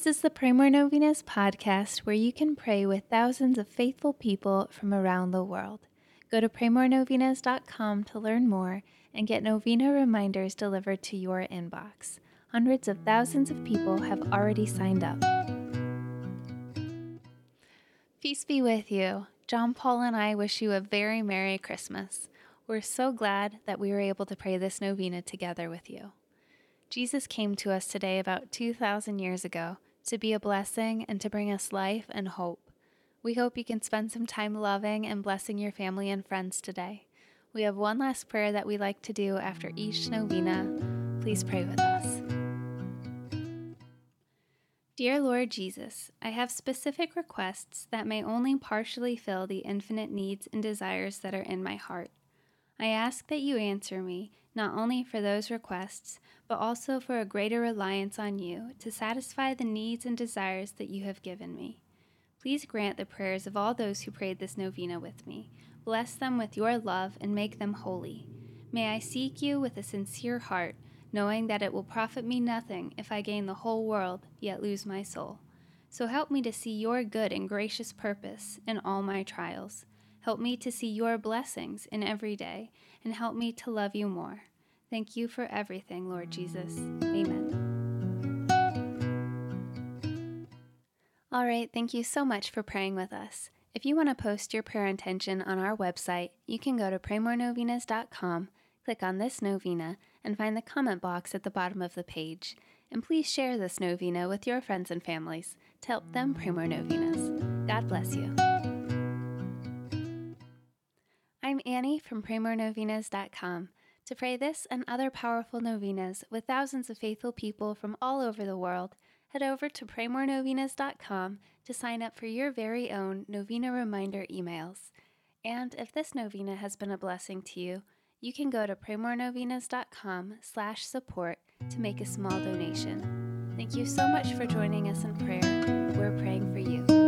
This is the Pray More Novenas podcast where you can pray with thousands of faithful people from around the world. Go to praymorenovenas.com to learn more and get novena reminders delivered to your inbox. Hundreds of thousands of people have already signed up. Peace be with you. John Paul and I wish you a very Merry Christmas. We're so glad that we were able to pray this novena together with you. Jesus came to us today about 2,000 years ago to be a blessing and to bring us life and hope. We hope you can spend some time loving and blessing your family and friends today. We have one last prayer that we like to do after each novena. Please pray with us. Dear Lord Jesus, I have specific requests that may only partially fill the infinite needs and desires that are in my heart. I ask that you answer me, not only for those requests, but also for a greater reliance on you to satisfy the needs and desires that you have given me. Please grant the prayers of all those who prayed this novena with me. Bless them with your love and make them holy. May I seek you with a sincere heart, knowing that it will profit me nothing if I gain the whole world, yet lose my soul. So help me to see your good and gracious purpose in all my trials. Help me to see your blessings in every day, and help me to love you more. Thank you for everything, Lord Jesus. Amen. All right, thank you so much for praying with us. If you want to post your prayer intention on our website, you can go to praymorenovenas.com, click on this novena, and find the comment box at the bottom of the page. And please share this novena with your friends and families to help them pray more novenas. God bless you. I'm Annie from praymorenovenas.com. To pray this and other powerful novenas with thousands of faithful people from all over the world, head over to praymorenovenas.com to sign up for your very own novena reminder emails. And if this novena has been a blessing to you, you can go to praymorenovenas.com/support to make a small donation. Thank you so much for joining us in prayer. We're praying for you.